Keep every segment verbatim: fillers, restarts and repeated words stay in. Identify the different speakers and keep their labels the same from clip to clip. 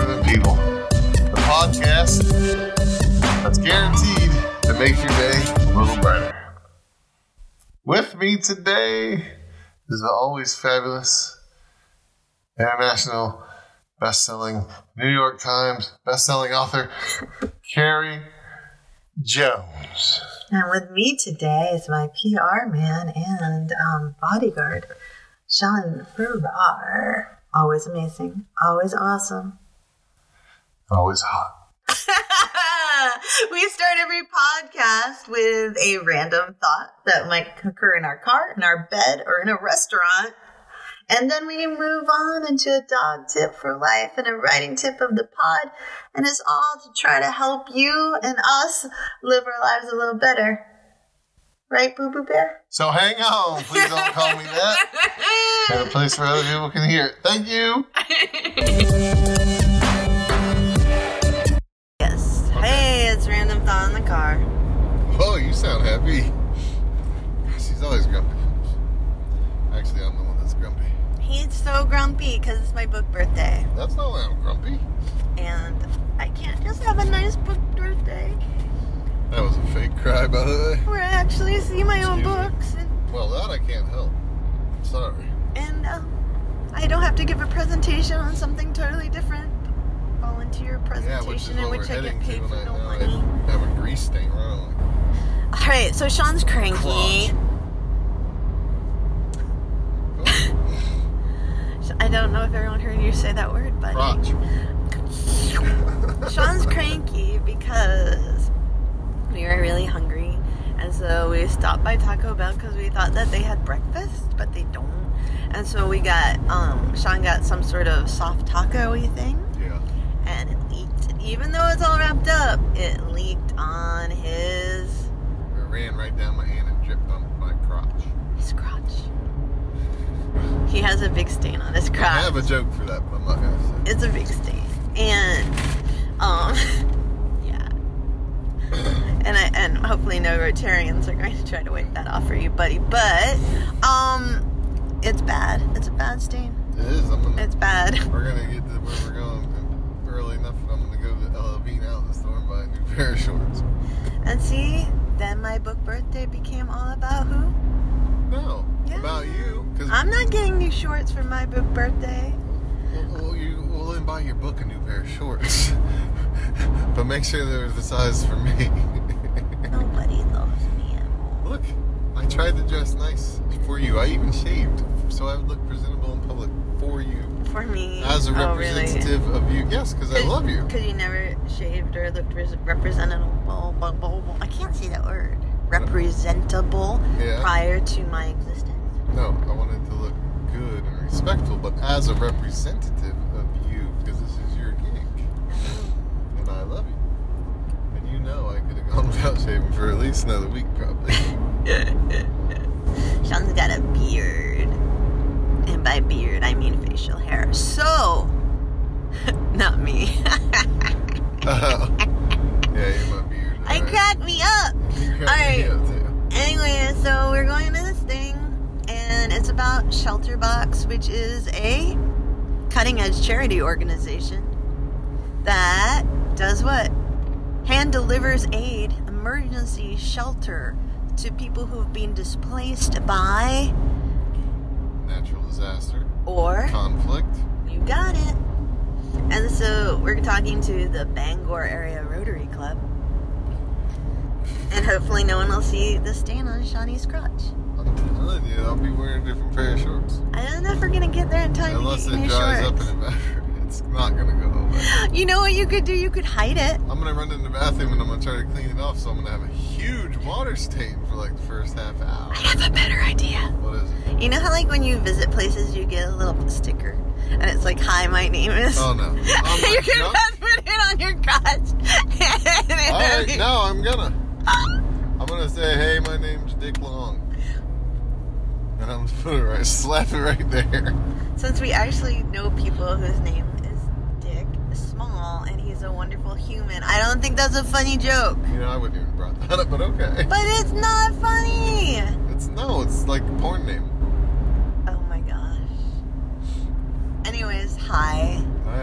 Speaker 1: Than People, the podcast that's guaranteed to make your day a little brighter. With me today is the always fabulous, international, best-selling, New York Times best-selling author, Carrie Jones.
Speaker 2: And with me today is my P R man and um, bodyguard, Sean Farrar. Always amazing. Always awesome.
Speaker 1: Always hot.
Speaker 2: We start every podcast with a random thought that might occur in our car, in our bed, or in a restaurant. And then we move on into a dog tip for life and a writing tip of the pod. And it's all to try to help you and us live our lives a little better. Right, Boo Boo Bear?
Speaker 1: So hang on. Please don't call me that. And a place where other people can hear it. Thank you.
Speaker 2: Yes. Okay. Hey, it's Random Thought in the car.
Speaker 1: Whoa, you sound happy. She's always grumpy. Actually, I'm the one that's grumpy.
Speaker 2: He's so grumpy because it's my book birthday.
Speaker 1: That's not why I'm grumpy.
Speaker 2: And I can't just have a nice book birthday.
Speaker 1: That was a fake cry, by the way.
Speaker 2: Where I actually see my
Speaker 1: Excuse
Speaker 2: own
Speaker 1: me.
Speaker 2: books. And,
Speaker 1: well, that I can't help. Sorry.
Speaker 2: And um, I don't have to give a presentation on something totally different. Volunteer presentation
Speaker 1: yeah, which is
Speaker 2: in
Speaker 1: what
Speaker 2: which
Speaker 1: we're
Speaker 2: I get
Speaker 1: heading
Speaker 2: paid
Speaker 1: to
Speaker 2: for
Speaker 1: right
Speaker 2: no
Speaker 1: now.
Speaker 2: money.
Speaker 1: I have a grease stain wrong.
Speaker 2: All right, so Sean's cranky.
Speaker 1: Clutch.
Speaker 2: I don't know if everyone heard you say that word, but
Speaker 1: Crotch.
Speaker 2: Sean's cranky because we were really hungry, and so we stopped by Taco Bell because we thought that they had breakfast, but they don't. And so we got, um, Sean got some sort of soft taco-y thing.
Speaker 1: Yeah.
Speaker 2: And it leaked. Even though it's all wrapped up, it leaked on his...
Speaker 1: It ran right down my hand and dripped on my crotch.
Speaker 2: His crotch. He has a big stain on his crotch.
Speaker 1: I have a joke for that, but I'm not going to say it.
Speaker 2: It's a big stain. And, um, yeah. And I, and hopefully no Rotarians are going to try to wipe that off for you, buddy. But, um, it's bad. It's a bad stain.
Speaker 1: It is. I'm gonna,
Speaker 2: It's bad.
Speaker 1: We're going to get to where we're going early enough that I'm going to go to L L Bean out in the store and buy a new pair of shorts.
Speaker 2: And see, then my book birthday became all about who?
Speaker 1: No.
Speaker 2: Yeah.
Speaker 1: About you. Cause
Speaker 2: I'm not getting new shorts for my book birthday.
Speaker 1: Well, well, you, we'll then buy your book a new pair of shorts. But make sure they're the size for me.
Speaker 2: Nobody loves me at all.
Speaker 1: Look, I tried to dress nice for you. I even shaved so I would look presentable in public for you.
Speaker 2: For me.
Speaker 1: As a
Speaker 2: Oh,
Speaker 1: representative
Speaker 2: really?
Speaker 1: of you. Yes, because I love you.
Speaker 2: Because you never shaved or looked res- representable. I can't say that word. Representable
Speaker 1: Yeah.
Speaker 2: prior to my existence.
Speaker 1: No, I wanted to look good and respectful, but as a representative of you, because this is your gig. And I love you. And you know I could have gone without shaving for at least another week, probably.
Speaker 2: Sean's got a beard. And by beard, I mean facial hair. So, not me.
Speaker 1: Oh. Yeah, you're my beard.
Speaker 2: I
Speaker 1: All right.
Speaker 2: cracked me up.
Speaker 1: You cracked
Speaker 2: All
Speaker 1: me
Speaker 2: right.
Speaker 1: up, too.
Speaker 2: Anyway, so we're going to this thing, and it's about Shelterbox, which is a cutting-edge charity organization that does what? Hand delivers aid, emergency shelter to people who've been displaced by...
Speaker 1: Natural disaster.
Speaker 2: Or...
Speaker 1: Conflict.
Speaker 2: You got it. And so we're talking to the Bangor Area Rotary Club. And hopefully no one will see the stain on Shawnee's crotch.
Speaker 1: I'm telling you, I'll be wearing a different pair of shorts.
Speaker 2: I'm never going to get there in time
Speaker 1: Unless
Speaker 2: to get
Speaker 1: it
Speaker 2: new
Speaker 1: dries
Speaker 2: shorts.
Speaker 1: up and evaporates. It's not going to go away.
Speaker 2: You know what you could do? You could hide it.
Speaker 1: I'm going to run in the bathroom and I'm going to try to clean it off, so I'm going to have a huge water stain for like the first half hour.
Speaker 2: I have a better idea.
Speaker 1: What is it?
Speaker 2: You know how like when you visit places you get a little sticker and it's like, hi, my name is...
Speaker 1: Oh, no. I'm
Speaker 2: You
Speaker 1: like,
Speaker 2: can
Speaker 1: nope.
Speaker 2: just put it on your crotch.
Speaker 1: All right, no, I'm going to. I'm going to say, hey, my name's Dick Long. And I'm going to put it right, slap it right there.
Speaker 2: Since we actually know people whose name is Dick Small and he's a wonderful human, I don't think that's a funny joke.
Speaker 1: You know, I wouldn't even brought that up, but okay.
Speaker 2: But it's not funny.
Speaker 1: It's, no, it's like a porn name.
Speaker 2: Oh my gosh. Anyways, hi.
Speaker 1: Hi.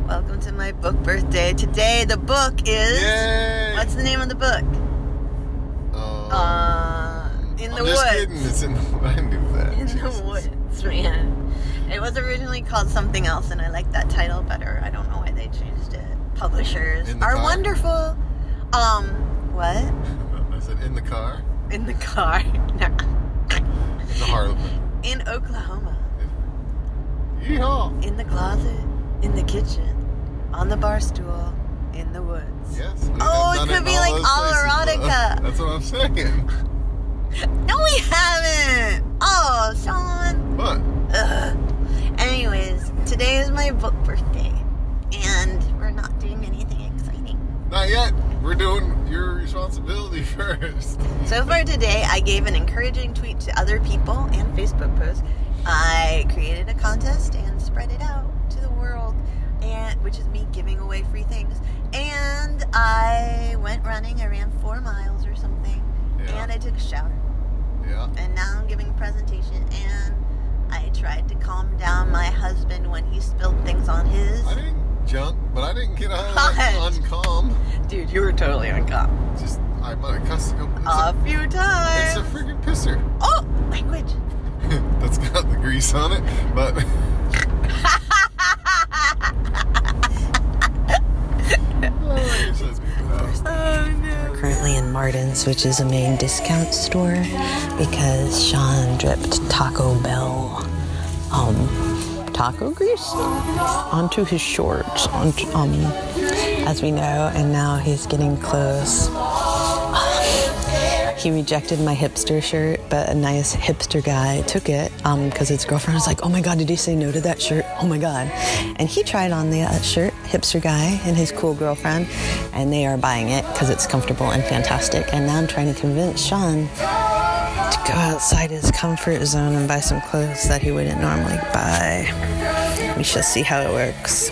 Speaker 2: Welcome to my book birthday. Today the book is...
Speaker 1: Yay!
Speaker 2: What's the name of the book?
Speaker 1: Um,
Speaker 2: Uh, in the
Speaker 1: I'm just
Speaker 2: woods.
Speaker 1: kidding. It's in the... I knew that.
Speaker 2: In
Speaker 1: Jesus.
Speaker 2: the woods, man. It was originally called something else, and I like that title better. I don't know why they changed it. Publishers
Speaker 1: In the
Speaker 2: are
Speaker 1: car?
Speaker 2: wonderful. Um, what?
Speaker 1: I said in the car.
Speaker 2: In the car. No.
Speaker 1: It's a Harlequin.
Speaker 2: In Oklahoma.
Speaker 1: Yeehaw!
Speaker 2: In the closet. In the kitchen. On the bar stool. In the woods.
Speaker 1: Yes. we
Speaker 2: Oh,
Speaker 1: have
Speaker 2: it
Speaker 1: done
Speaker 2: could be
Speaker 1: in all
Speaker 2: like
Speaker 1: those
Speaker 2: all
Speaker 1: places, though.
Speaker 2: erotica.
Speaker 1: That's what I'm saying.
Speaker 2: No, we haven't. Oh, Sean.
Speaker 1: What?
Speaker 2: Ugh. Anyways, today is my book birthday, and we're not doing anything exciting.
Speaker 1: Not yet. We're doing your responsibility first.
Speaker 2: So far today, I gave an encouraging tweet to other people and Facebook posts. I created a contest and spread it out to the world, and which is me giving away free things. And I went running. I ran four miles or something,
Speaker 1: Yeah.
Speaker 2: and I took a shower.
Speaker 1: Yeah.
Speaker 2: And now I'm giving a presentation, and I tried to calm down my husband when he spilled things on his.
Speaker 1: I didn't jump, but I didn't get out
Speaker 2: God.
Speaker 1: like, uncalm.
Speaker 2: Dude, you were totally on cop.
Speaker 1: Just, I might have cussed a couple. It's,
Speaker 2: A
Speaker 1: a,
Speaker 2: few
Speaker 1: it's
Speaker 2: times.
Speaker 1: a freaking pisser.
Speaker 2: Oh, language.
Speaker 1: That's got the grease on it, but. Oh, you're so sweet.
Speaker 2: Oh, no.
Speaker 3: Currently in Martin's, which is a main discount store, because Sean dripped Taco Bell um, taco grease onto his shorts, onto, um, as we know, and now he's getting close. He rejected my hipster shirt, but a nice hipster guy took it because his girlfriend was like, oh my God, did he say no to that shirt? Oh my God. And he tried on the uh, shirt, hipster guy and his cool girlfriend, and they are buying it because it's comfortable and fantastic. And now I'm trying to convince Sean to go outside his comfort zone and buy some clothes that he wouldn't normally buy. We shall see how it works.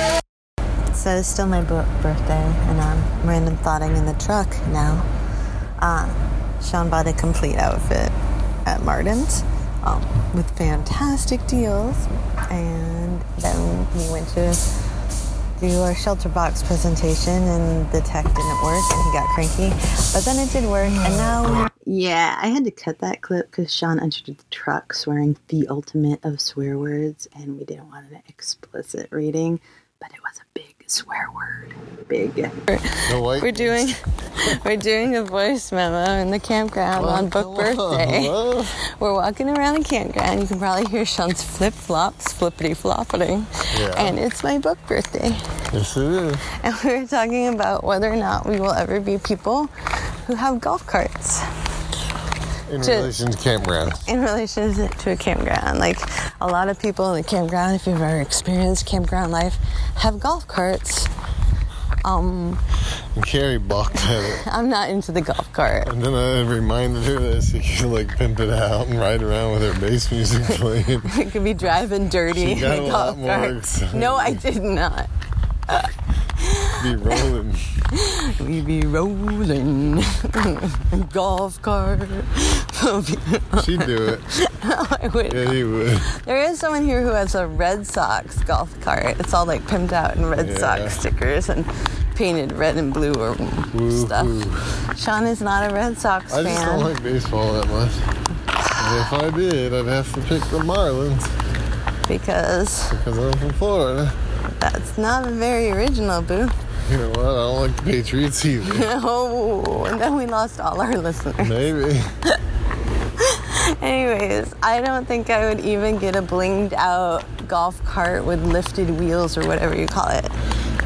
Speaker 3: So it's still my book birthday, and I'm random thoughting in the truck now. Uh, Sean bought a complete outfit at Martin's um, with fantastic deals, and then we went to do our shelter box presentation, and the tech didn't work, and he got cranky, but then it did work, and now yeah, I had to cut that clip because Sean entered the truck swearing the ultimate of swear words, and we didn't want an explicit reading, but it was a big swear word. Big.
Speaker 1: No white
Speaker 3: We're doing we're doing a voice memo in the campground on book birthday.
Speaker 1: Hello.
Speaker 3: We're walking around the campground. You can probably hear Sean's flip-flops, flippity-floppity.
Speaker 1: Yeah.
Speaker 3: And it's my book birthday.
Speaker 1: Yes, it is.
Speaker 3: And we were talking about whether or not we will ever be people who have golf carts
Speaker 1: In
Speaker 3: To-
Speaker 1: relation to campgrounds.
Speaker 3: in relation to a campground. Like, a lot of people in the campground, if you've ever experienced campground life, have golf carts. Um,
Speaker 1: And Carrie balked at it.
Speaker 3: I'm not into the golf cart.
Speaker 1: And then I reminded her that she could like pimp it out and ride around with her bass music playing.
Speaker 3: We could be driving dirty
Speaker 1: She got
Speaker 3: in
Speaker 1: a
Speaker 3: a
Speaker 1: lot
Speaker 3: golf
Speaker 1: more
Speaker 3: cart.
Speaker 1: excited.
Speaker 3: No, I did not.
Speaker 1: Be rolling.
Speaker 3: We be rolling golf cart.
Speaker 1: She'd do it.
Speaker 3: I would.
Speaker 1: Yeah, he would.
Speaker 3: There is someone here who has a Red Sox golf cart. It's all like pimped out in Red
Speaker 1: Yeah.
Speaker 3: Sox stickers and painted red and blue or
Speaker 1: Woo-hoo.
Speaker 3: stuff. Sean is not a Red Sox
Speaker 1: I
Speaker 3: fan.
Speaker 1: just don't like baseball that much. And if I did, I'd have to pick the Marlins
Speaker 3: Because
Speaker 1: because I'm from Florida.
Speaker 3: that's not very original, boo.
Speaker 1: You know what? I don't like the Patriots either.
Speaker 3: No, and then we lost all our listeners.
Speaker 1: Maybe.
Speaker 3: Anyways, I don't think I would even get a blinged out golf cart with lifted wheels or whatever you call it.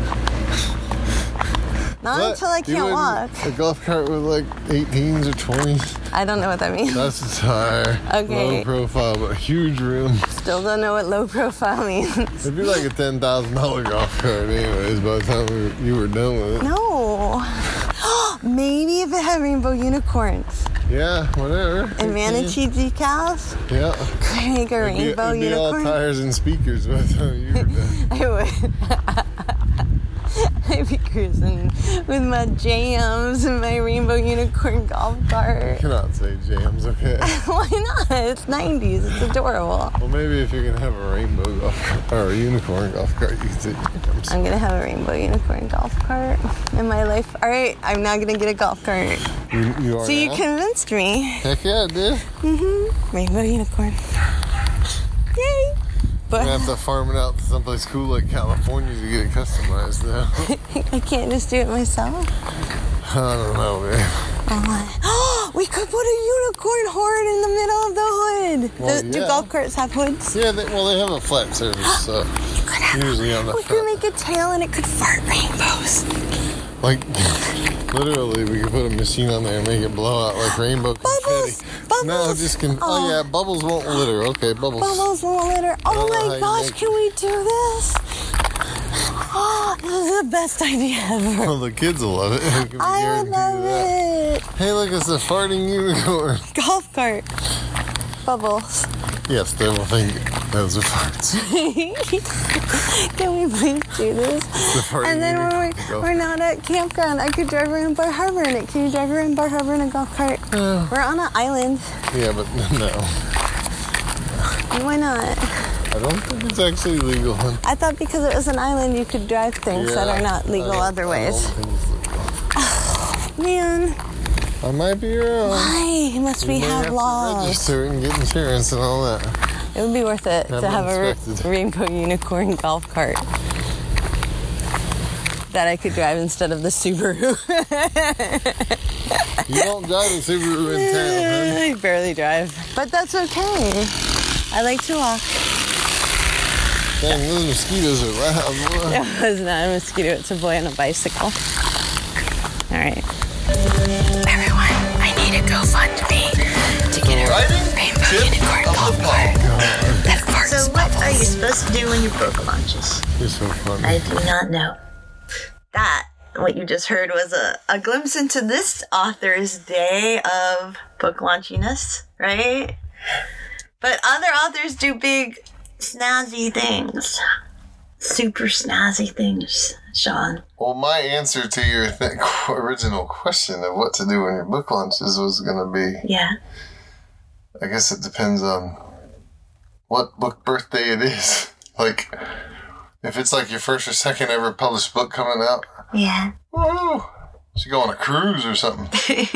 Speaker 3: Not
Speaker 1: What?
Speaker 3: until I
Speaker 1: You
Speaker 3: can't walk.
Speaker 1: wouldn't- A golf cart with like eighteens or twenties.
Speaker 3: I don't know what that means.
Speaker 1: That's the tire.
Speaker 3: Okay.
Speaker 1: Low profile, but huge room.
Speaker 3: Still don't know what low profile means.
Speaker 1: It'd be like a ten thousand dollar golf cart, anyways. By the time we, you were done with it.
Speaker 3: No. Maybe if it had rainbow unicorns
Speaker 1: Yeah, whatever.
Speaker 3: and manatee decals.
Speaker 1: Yeah.
Speaker 3: Could I make a
Speaker 1: It'd be,
Speaker 3: rainbow
Speaker 1: it'd be all
Speaker 3: unicorn?
Speaker 1: tires and speakers by the time you were done.
Speaker 3: I would. I'd be cruising with my jams and my rainbow unicorn golf cart.
Speaker 1: You cannot say jams, okay?
Speaker 3: Why not? It's nineties. It's adorable.
Speaker 1: Well, maybe if you're going to have a rainbow golf cart, or a unicorn golf cart, you can say jams.
Speaker 3: I'm going to have a rainbow unicorn golf cart in my life. All right, I'm now going to get a golf cart.
Speaker 1: You, you are
Speaker 3: So you
Speaker 1: now?
Speaker 3: convinced me.
Speaker 1: Heck yeah, I did.
Speaker 3: Mm-hmm. Rainbow unicorn. Yay.
Speaker 1: We're
Speaker 3: But
Speaker 1: going to have to farm it out to someplace cool like California to get it customized now.
Speaker 3: I can't just do it myself.
Speaker 1: I don't know, man.
Speaker 3: Oh, we could put a unicorn horn in the middle of the hood.
Speaker 1: Well,
Speaker 3: do, do
Speaker 1: yeah.
Speaker 3: golf carts have hoods?
Speaker 1: Yeah, they, well, they have a flat surface, so
Speaker 3: Could have
Speaker 1: usually on the
Speaker 3: we
Speaker 1: front.
Speaker 3: could make a tail and it could fart rainbows.
Speaker 1: Like, literally, we could put a machine on there and make it blow out like rainbow
Speaker 3: Bubbles!
Speaker 1: confetti.
Speaker 3: Bubbles!
Speaker 1: No, just can. Oh,
Speaker 3: Oh.
Speaker 1: yeah, bubbles won't litter. Okay, bubbles.
Speaker 3: Bubbles won't litter.
Speaker 1: don't know
Speaker 3: Oh
Speaker 1: how
Speaker 3: my
Speaker 1: you
Speaker 3: gosh,
Speaker 1: make
Speaker 3: can
Speaker 1: it.
Speaker 3: we do this? Oh, this is the best idea ever.
Speaker 1: Well, the kids will love it. I can
Speaker 3: I would
Speaker 1: guarantee
Speaker 3: love
Speaker 1: that.
Speaker 3: it.
Speaker 1: Hey, look, it's a farting unicorn.
Speaker 3: Golf cart. Bubbles.
Speaker 1: Yes, they will think those are farts.
Speaker 3: Can we please do this?
Speaker 1: The farting
Speaker 3: And then when
Speaker 1: unicorn.
Speaker 3: we're, we're not at campground, I could drive around Bar Harbor in it. Can you drive around Bar Harbor in a golf cart?
Speaker 1: Uh,
Speaker 3: We're on an island.
Speaker 1: yeah, but no.
Speaker 3: Why not?
Speaker 1: I don't think it's actually legal.
Speaker 3: I thought because it was an island, you could drive things that are not legal
Speaker 1: I don't-
Speaker 3: other
Speaker 1: I
Speaker 3: ways.
Speaker 1: don't think it's legal.
Speaker 3: Man,
Speaker 1: I might be wrong.
Speaker 3: why must we
Speaker 1: You may
Speaker 3: have
Speaker 1: to
Speaker 3: laws?
Speaker 1: register and get insurance and all that.
Speaker 3: It would be worth it
Speaker 1: Have
Speaker 3: to
Speaker 1: it
Speaker 3: have a
Speaker 1: inspected.
Speaker 3: ra- rainbow unicorn golf cart that I could drive instead of the Subaru.
Speaker 1: You don't drive a Subaru in town, huh?
Speaker 3: I barely drive, but that's okay. I like to walk.
Speaker 1: Dang, those mosquitoes are loud. boy.
Speaker 3: No, it's not a mosquito. It's a boy on a bicycle. All right. Everyone, I need a GoFundMe to get a
Speaker 1: Riding
Speaker 3: rainbow
Speaker 1: tip
Speaker 3: unicorn
Speaker 1: of
Speaker 3: golf
Speaker 1: the
Speaker 3: cart
Speaker 1: podcast.
Speaker 3: that farts
Speaker 2: So what are you
Speaker 3: bubbles.
Speaker 2: supposed to do when your book launches?
Speaker 1: You're so funny.
Speaker 2: I do not know. That, what you just heard, was a, a glimpse into this author's day of book launchiness, right? But other authors do big, snazzy things. Super snazzy things, Sean.
Speaker 1: Well, my answer to your th- original question of what to do when your book launches was going to be,
Speaker 2: Yeah.
Speaker 1: I guess it depends on what book birthday it is. Like, if it's like your first or second ever published book coming out,
Speaker 2: Yeah.
Speaker 1: woo! Should go on a cruise or something.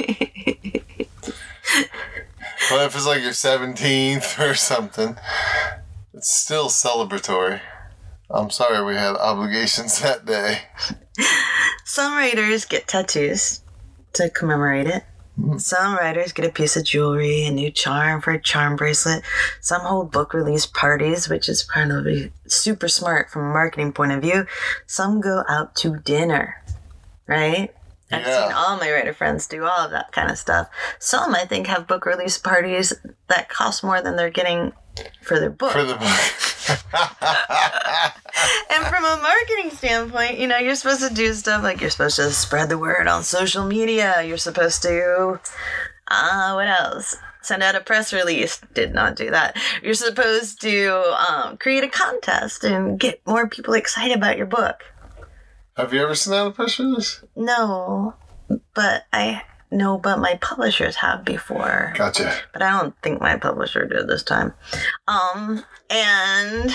Speaker 1: But if it's like your seventeenth or something, it's still celebratory. I'm sorry we had obligations that day.
Speaker 2: Some writers get tattoos to commemorate it. Some writers get a piece of jewelry, a new charm for a charm bracelet. Some hold book release parties, which is probably super smart from a marketing point of view. Some go out to dinner, right? I've
Speaker 1: Yeah.
Speaker 2: seen all my writer friends do all of that kind of stuff. Some, I think, have book release parties that cost more than they're getting for their book.
Speaker 1: For the book.
Speaker 2: And from a marketing standpoint, you know, you're supposed to do stuff like you're supposed to spread the word on social media. You're supposed to, uh, what else? Send out a press release. Did not do that. You're supposed to um, create a contest and get more people excited about your book.
Speaker 1: Have you ever seen out a press release?
Speaker 2: No, but I know, but my publishers have before.
Speaker 1: Gotcha.
Speaker 2: But I don't think my publisher did this time. Um, and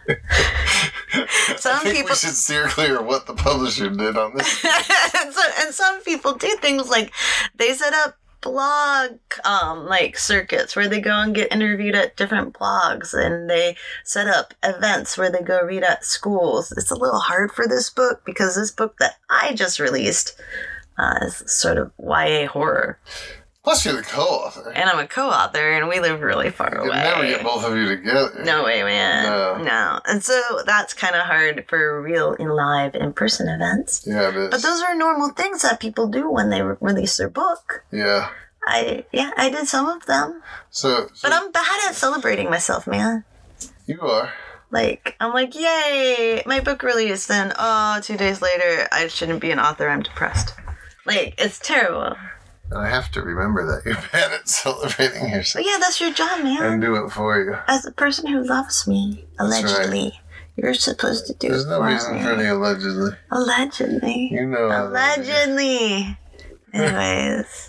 Speaker 2: some
Speaker 1: I think
Speaker 2: people
Speaker 1: we should steer clear of what the publisher did on this.
Speaker 2: and, so, and some people do things like they set up blog um like circuits where they go and get interviewed at different blogs, and they set up events where they go read at schools. It's a little hard for this book because this book that I just released uh, is sort of Y A horror,
Speaker 1: Plus, you're the co-author.
Speaker 2: and I'm a co-author, and we live really far
Speaker 1: You
Speaker 2: away.
Speaker 1: could never get both of you together.
Speaker 2: No way, man.
Speaker 1: No.
Speaker 2: no. And so that's kind of hard for real in live in-person events.
Speaker 1: Yeah, it is.
Speaker 2: But those are normal things that people do when they re- release their book.
Speaker 1: Yeah.
Speaker 2: I yeah, I did some of them.
Speaker 1: So, so
Speaker 2: But I'm bad at celebrating myself, man.
Speaker 1: you are.
Speaker 2: Like, I'm like, yay, my book released, and oh, two days later, I shouldn't be an author, I'm depressed. Like, it's terrible.
Speaker 1: And I have to remember that you're bad at celebrating yourself.
Speaker 2: But yeah, that's your job, man.
Speaker 1: And do it for you.
Speaker 2: As a person who loves me,
Speaker 1: That's right.
Speaker 2: allegedly, You're supposed to do
Speaker 1: There's
Speaker 2: it
Speaker 1: no
Speaker 2: for
Speaker 1: reason
Speaker 2: me.
Speaker 1: for any allegedly.
Speaker 2: Allegedly.
Speaker 1: You know. I love you.
Speaker 2: Allegedly. Anyways.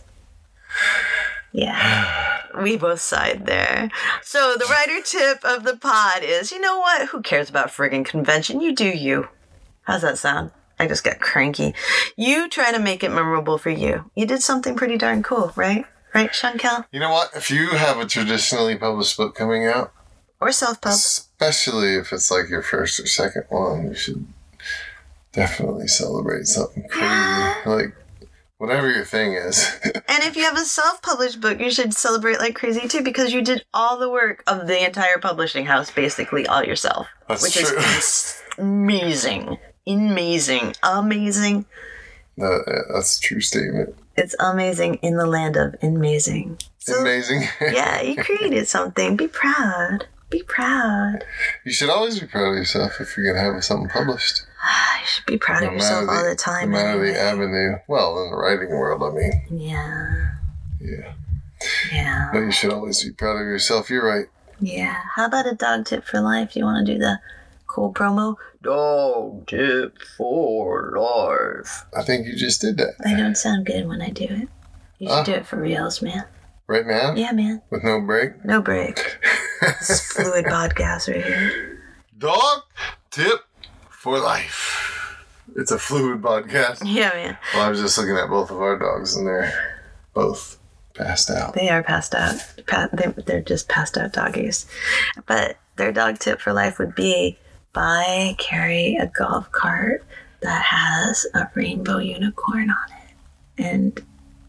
Speaker 2: Yeah. We both sighed there. So the writer tip of the pod is, you know what? Who cares about friggin' convention? You do you. How's that sound? I just got cranky. You try to make it memorable for you. You did something pretty darn cool, right? Right, Shankel?
Speaker 1: You know what? If you have a traditionally published book coming out,
Speaker 2: Or self-pub.
Speaker 1: especially if it's like your first or second one, you should definitely celebrate something crazy. Like, whatever your thing is.
Speaker 2: And if you have a self-published book, you should celebrate like crazy too, because you did all the work of the entire publishing house basically all yourself.
Speaker 1: That's
Speaker 2: which
Speaker 1: true.
Speaker 2: is amazing. Amazing. Amazing.
Speaker 1: No, that's a true statement.
Speaker 2: It's amazing in the land of amazing. So,
Speaker 1: Amazing.
Speaker 2: yeah, you created something. Be proud. Be proud.
Speaker 1: You should always be proud of yourself if you're going to have something published.
Speaker 2: You should be proud of yourself all the time.
Speaker 1: No matter
Speaker 2: anyway.
Speaker 1: the avenue. Well, in the writing world, I mean.
Speaker 2: Yeah.
Speaker 1: Yeah.
Speaker 2: Yeah.
Speaker 1: But you should always be proud of yourself. You're right.
Speaker 2: Yeah. How about a dog tip for life? You want to do the cool promo? Dog tip for life.
Speaker 1: I think you just did that.
Speaker 2: I don't sound good when I do it. You should
Speaker 1: Huh?
Speaker 2: do it for reals, man.
Speaker 1: Right now?
Speaker 2: Yeah, man.
Speaker 1: With no break?
Speaker 2: No break. It's fluid podcast right here.
Speaker 1: Dog tip for life. It's a fluid podcast.
Speaker 2: Yeah, man.
Speaker 1: Well, I was just looking at both of our dogs, and they're both passed out.
Speaker 2: They are passed out. Pa- they- They're just passed out doggies. But their dog tip for life would be buy, carry a golf cart that has a rainbow unicorn on it and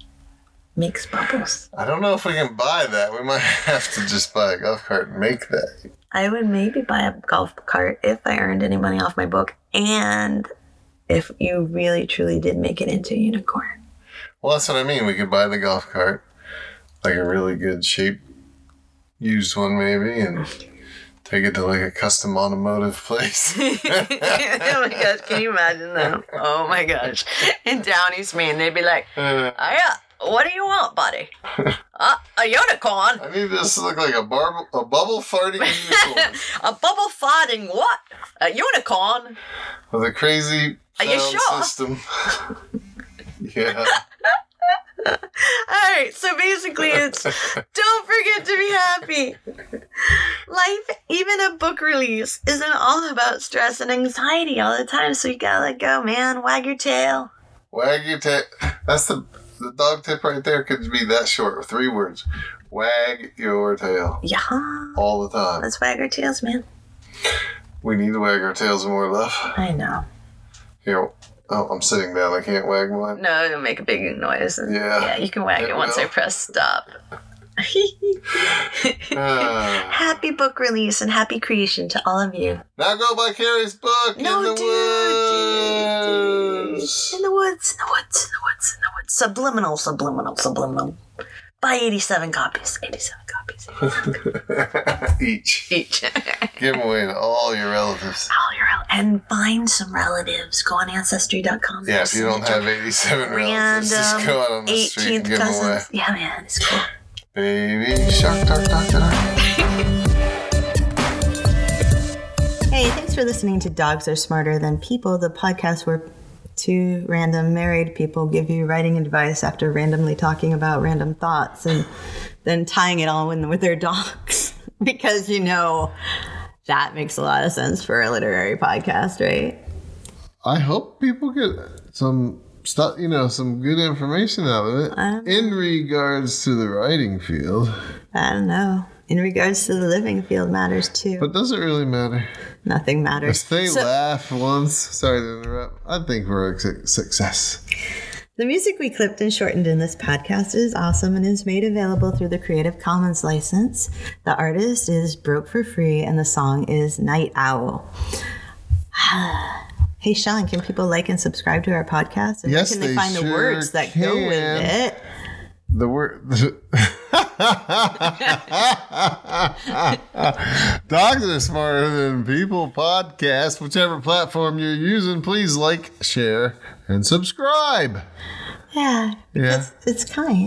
Speaker 2: makes bubbles.
Speaker 1: I don't know if we can buy that. We might have to just buy a golf cart and make that.
Speaker 2: I would maybe buy a golf cart if I earned any money off my book and if you really truly did make it into a unicorn.
Speaker 1: Well, that's what I mean. We could buy the golf cart, like a really good shape, used one maybe, and take it to like a custom automotive place.
Speaker 2: Oh my gosh, can you imagine that? Oh my gosh. In Downey's Maine, they'd be like,
Speaker 1: Uh,
Speaker 2: oh yeah, what do you want, buddy? Uh, a unicorn?
Speaker 1: I need this to look like a, bar- a bubble farting unicorn
Speaker 2: A bubble farting what? A unicorn?
Speaker 1: with a crazy
Speaker 2: Are you
Speaker 1: sound
Speaker 2: sure?
Speaker 1: system. Yeah.
Speaker 2: Alright, so basically it's don't forget to be happy. Life, even a book release, isn't all about stress and anxiety all the time, so you gotta let go, man. Wag your tail.
Speaker 1: Wag your tail. That's the the dog tip right there. Could be that short. Three words. Wag your tail.
Speaker 2: Yeah.
Speaker 1: All the time.
Speaker 2: Let's wag our tails, man.
Speaker 1: We need to wag our tails more, love.
Speaker 2: I know.
Speaker 1: Here. Oh, I'm sitting down. I can't wag mine.
Speaker 2: No, it'll make a big noise. And
Speaker 1: Yeah.
Speaker 2: Yeah, you can wag
Speaker 1: It
Speaker 2: it once
Speaker 1: will.
Speaker 2: I press stop.
Speaker 1: Ah.
Speaker 2: Happy book release and happy creation to all of you.
Speaker 1: Now go buy Carrie's book
Speaker 2: No,
Speaker 1: in the
Speaker 2: dude, dude,
Speaker 1: woods.
Speaker 2: In the woods, in the woods, in the woods, in the woods. Subliminal, subliminal, subliminal. Buy eighty-seven copies. eighty-seven copies.
Speaker 1: Each.
Speaker 2: Each.
Speaker 1: Give them away to all your relatives.
Speaker 2: All your rel- and find some relatives. Go on ancestry dot com.
Speaker 1: Yeah, if you don't have eighty-seven relatives, just go out on the street and give them away.
Speaker 2: cousins. Yeah, man, it's cool.
Speaker 1: Baby shark, dark, dark, dark.
Speaker 2: Hey, thanks for listening to Dogs Are Smarter Than People, the podcast where two random married people give you writing advice after randomly talking about random thoughts and then tying it all in with their dogs. Because, you know, that makes a lot of sense for a literary podcast, right?
Speaker 1: I hope people get some stuff, you know, some good information out of it
Speaker 2: I don't know.
Speaker 1: in regards to the writing field.
Speaker 2: I don't know. In regards to the living field matters too.
Speaker 1: But does it really matter?
Speaker 2: Nothing matters.
Speaker 1: If they
Speaker 2: So-
Speaker 1: laugh once, sorry to interrupt, I think we're a su- success.
Speaker 2: The music we clipped and shortened in this podcast is awesome and is made available through the Creative Commons license. The artist is Broke for Free and the song is Night Owl. Hey, Sean, can people like and subscribe to our podcast? And
Speaker 1: Yes,
Speaker 2: where can they,
Speaker 1: they
Speaker 2: find the
Speaker 1: sure
Speaker 2: words that go with
Speaker 1: can.
Speaker 2: it?
Speaker 1: The word. Dogs Are Smarter Than People podcast, whichever platform you're using, please like, share, and subscribe.
Speaker 2: Yeah, because
Speaker 1: Yeah.
Speaker 2: it's kind,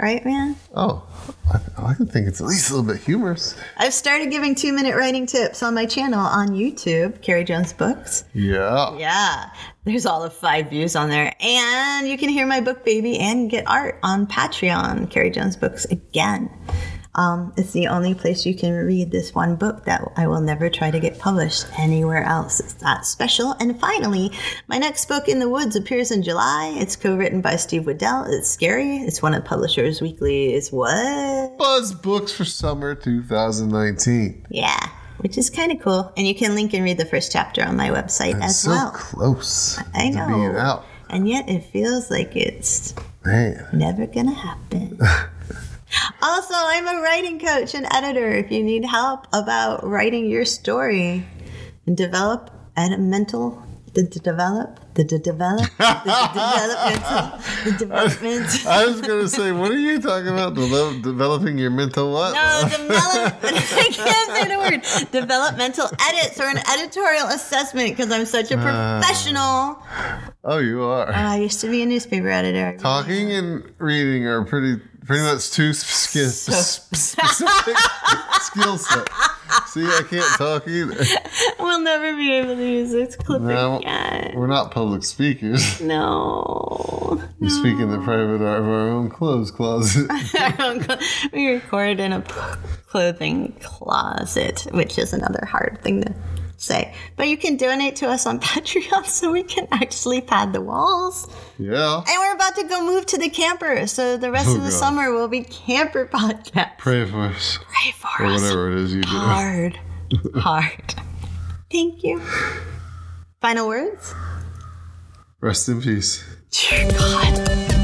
Speaker 2: Right, man?
Speaker 1: Oh, I, I can think it's at least a little bit humorous.
Speaker 2: I've started giving two-minute writing tips on my channel on YouTube, Carrie Jones Books.
Speaker 1: Yeah.
Speaker 2: Yeah. There's all of five views on there. And you can hear my book, Baby, and get art on Patreon, Carrie Jones Books again. Um, it's the only place you can read this one book that I will never try to get published anywhere else. It's that special. And finally, my next book, In the Woods, appears in July. It's co-written by Steve Waddell. It's scary. It's one of Publishers Weekly's what?
Speaker 1: Buzz Books for summer two thousand nineteen.
Speaker 2: Yeah, which is kind of cool. And you can link and read the first chapter on my website
Speaker 1: That's
Speaker 2: as
Speaker 1: so
Speaker 2: well.
Speaker 1: close.
Speaker 2: I
Speaker 1: to
Speaker 2: know.
Speaker 1: being out.
Speaker 2: And yet it feels like it's
Speaker 1: Man.
Speaker 2: never gonna happen. Also, I'm a writing coach and editor. If you need help about writing your story and develop and mental, the the develop, the the develop, the developmental, the development.
Speaker 1: I was going to say, what are you talking about? Develop, developing your mental what?
Speaker 2: No, develop. I can't say the word. Developmental edits or an editorial assessment because I'm such a professional.
Speaker 1: Oh, you are.
Speaker 2: Oh, I used to be a newspaper editor.
Speaker 1: Talking and reading are pretty pretty much two sk- specific skill sets. See, I can't talk either.
Speaker 2: We'll never be able to use this clip
Speaker 1: No,
Speaker 2: again.
Speaker 1: we're not public speakers.
Speaker 2: No.
Speaker 1: We speak in the private of our own clothes closet.
Speaker 2: We record in a clothing closet, which is another hard thing to say. But you can donate to us on Patreon so we can actually pad the walls.
Speaker 1: Yeah.
Speaker 2: And we're about to go move to the camper, so the rest
Speaker 1: Oh,
Speaker 2: of the
Speaker 1: God.
Speaker 2: summer will be camper podcast.
Speaker 1: Pray for us.
Speaker 2: Pray for
Speaker 1: Or
Speaker 2: us.
Speaker 1: whatever it is you do.
Speaker 2: Hard. Hard. Thank you. Final words?
Speaker 1: Rest in peace.
Speaker 2: Dear God.